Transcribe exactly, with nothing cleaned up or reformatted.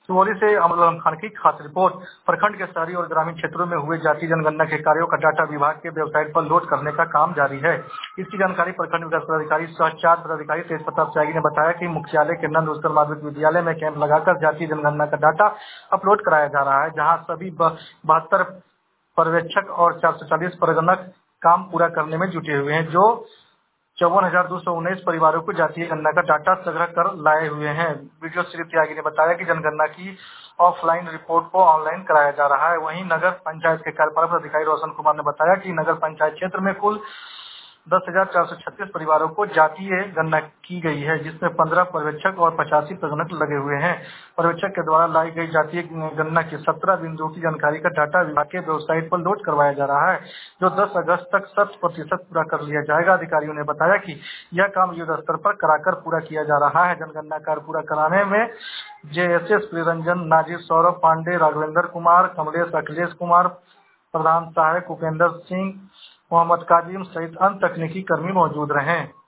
सुगौली से अमर आलम खान की खास रिपोर्ट। प्रखंड के शहरी और ग्रामीण क्षेत्रों में हुए जातीय जनगणना के कार्यों का डाटा विभाग के वेबसाइट पर लोड करने का काम जारी है। इसकी जानकारी प्रखंड विकास पदाधिकारी सह चार पदाधिकारी तेज प्रताप त्यागी ने बताया कि मुख्यालय के नंद उच्चतर माध्यमिक विद्यालय में कैंप लगाकर जातीय जनगणना का डाटा अपलोड कराया जा रहा है, जहाँ सभी बहत्तर पर्यवेक्षक और चार सौ चालीस प्रगणक काम पूरा करने में जुटे हुए हैं, जो चौवन हजार दो सौ उन्नीस परिवारों को जातीय गणना का डाटा संग्रह कर लाए हुए हैं। वीडियो श्री त्यागी ने बताया कि जनगणना की ऑफलाइन रिपोर्ट को ऑनलाइन कराया जा रहा है। वहीं नगर पंचायत के कार्यपालक अधिकारी रोशन कुमार ने बताया कि नगर पंचायत क्षेत्र में कुल दस हजार चार सौ छत्तीस परिवारों को जातीय गणना की गई है, जिसमें पंद्रह पर्यवेक्षक और पचासी प्रगणक लगे हुए हैं। पर्यवेक्षक के द्वारा लाई गई जातीय गणना की सत्रह बिंदुओं की जानकारी का डाटा विभाग के वेबसाइट पर लोड करवाया जा रहा है, जो दस अगस्त तक शत प्रतिशत पूरा कर लिया जाएगा। अधिकारियों ने बताया कि यह काम युद्ध स्तर पर कराकर पूरा किया जा रहा है। जनगणना कार्य पूरा कराने में जेएसएस प्रियरंजन, नाजिर, सौरभ पांडे, राघवेंद्र कुमार, कमलेश, अखिलेश कुमार, प्रधान सहायक उपेंद्र सिंह, मोहम्मद काजिम सहित अन्य तकनीकी कर्मी मौजूद रहे।